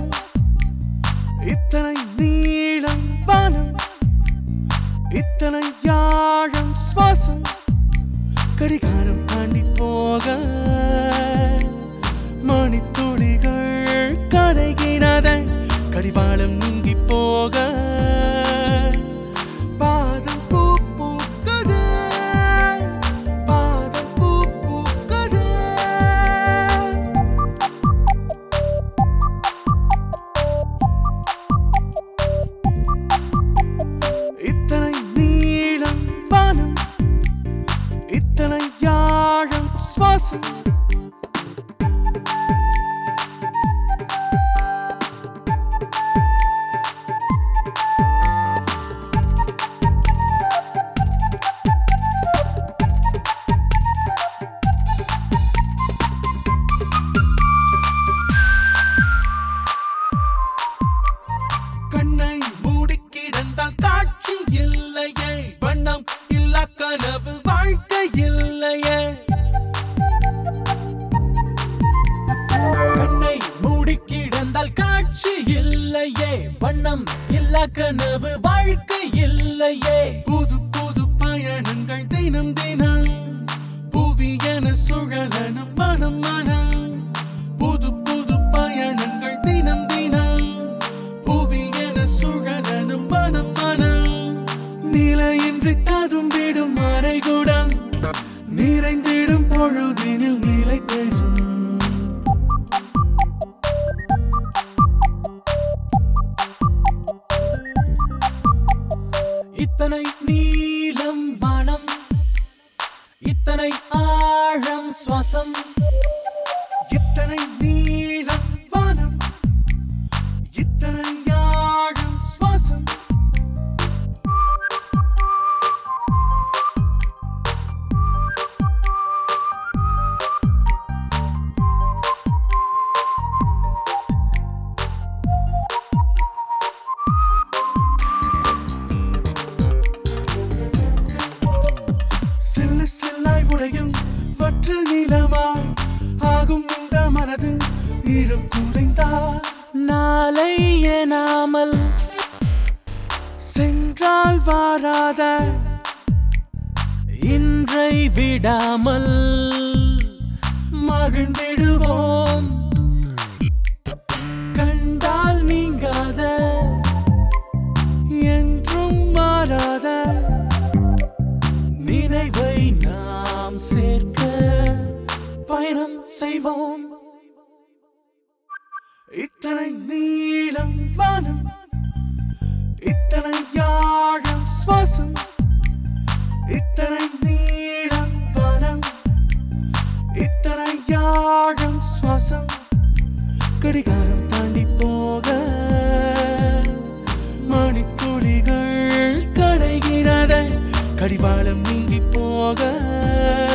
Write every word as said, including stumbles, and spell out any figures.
சுவாசம் இத்தனை நீளம் வானம் இத்தனை யாழம் சுவாசம் கடிகாரம் தாண்டி போக மணித்துளிகள் கரைகிறத கடிவாளம் நீங்கி போக பாதம் பூ பூக்குதே பாதம் பூ பூக்குதே இத்தனை நீளம் வானம் இத்தனை யாழம் சுவாசம் கண்ணை மூடி கிடந்தால் காட்சி இல்லையே வண்ணம் இல்லா கனவு வாழ்க்கை இல்லையே கண்ணை மூடி கிடந்தால் காட்சி இல்லையே வண்ணம் இல்லா கனவு வாழ்க்கை இல்லையே புது புது பயணங்கள் தினம் தினம் புவியன சுழலனும் மனம் மனம் புது புது பயணங்கள் தினம் தினம் புவியன சுழலனும் மனம் மனம் நிலையின்றி ததும்பிடும் மறைகுடம் நிறைந்திடும் பொழுதினில் நிலை பெறும் இத்தனை நீளம் வானம் இத்தனை ஆழம் சுவாசம் இத்தனை நீளம் வானம் இத்தனை யாழம் சுவாசம் சில்லு சில்லாய் உடையும் வற்றல் நிலமாய் ஆகும் இந்த மனது ஈரம் குறைந்தால் நாளை எனாமல் சென்றால் வாராத இன்றை விடாமல் மகிழ்ந்திடுவோம் கண்டால் நீங்காத என்றும் மாறாத நினைவை நாம் சேர்க்க பயணம் செய்வோம் இத்தனை நீளம் வானம் இத்தனை யாழம் சுவாசம் இத்தனை நீளம் வானம் இத்தனை யாழம் சுவாசம் கடிகாரம் தாண்டி போக மணித்துளிகள் கரைகிறத கடிவாளம் நீங்கி போக